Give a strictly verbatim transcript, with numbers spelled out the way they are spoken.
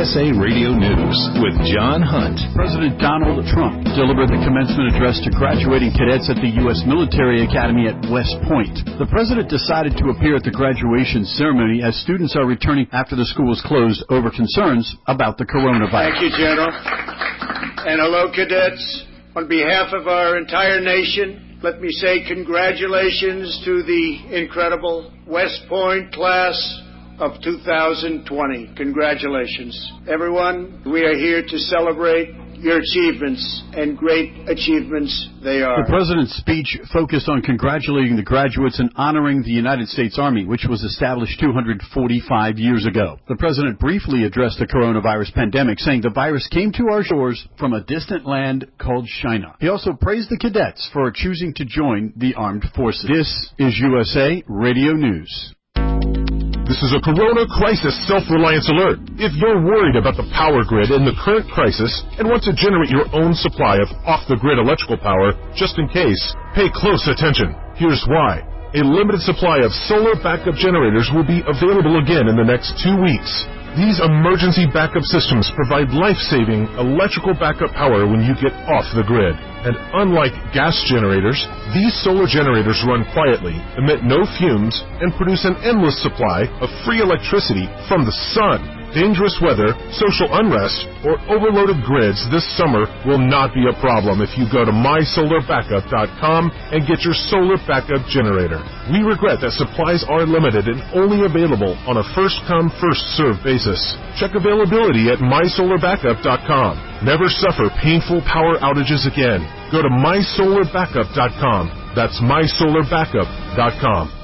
S A Radio News with John Hunt. President Donald Trump delivered the commencement address to graduating cadets at the U S Military Academy at West Point. The president decided to appear at the graduation ceremony as students are returning after the school was closed over concerns about the coronavirus. Thank you, General. And hello, cadets. On behalf of our entire nation, let me say congratulations to the incredible West Point class of two thousand twenty. Congratulations. Everyone, we are here to celebrate your achievements, and great achievements they are. The president's speech focused on congratulating the graduates and honoring the United States Army, which was established two hundred forty-five years ago. The president briefly addressed the coronavirus pandemic, saying the virus came to our shores from a distant land called China. He also praised the cadets for choosing to join the armed forces. This is U S A Radio News. This is a Corona Crisis Self-Reliance Alert. If you're worried about the power grid in the current crisis and want to generate your own supply of off-the-grid electrical power, just in case, pay close attention. Here's why. A limited supply of solar backup generators will be available again in the next two weeks. These emergency backup systems provide life-saving electrical backup power when you get off the grid. And unlike gas generators, these solar generators run quietly, emit no fumes, and produce an endless supply of free electricity from the sun. Dangerous weather, social unrest, or overloaded grids this summer will not be a problem if you go to my solar backup dot com and get your solar backup generator. We regret that supplies are limited and only available on a first-come, first-served basis. Check availability at my solar backup dot com. Never suffer painful power outages again. Go to my solar backup dot com. That's my solar backup dot com.